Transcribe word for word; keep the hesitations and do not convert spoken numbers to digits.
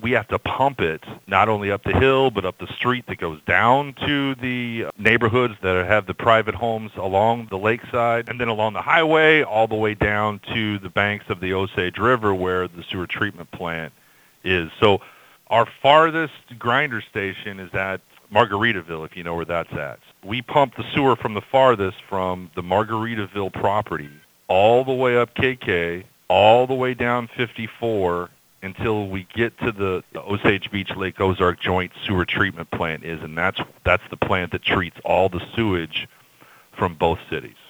We have to pump it not only up the hill, but up the street that goes down to the neighborhoods that have the private homes along the lakeside, and then along the highway all the way down to the banks of the Osage River where the sewer treatment plant is. So our farthest grinder station is at Margaritaville, if you know where that's at. We pump the sewer from the farthest from the Margaritaville property all the way up K K, all the way down fifty-four until we get to the, the Osage Beach Lake Ozark Joint Sewer Treatment Plant is, and that's that's the plant that treats all the sewage from both cities.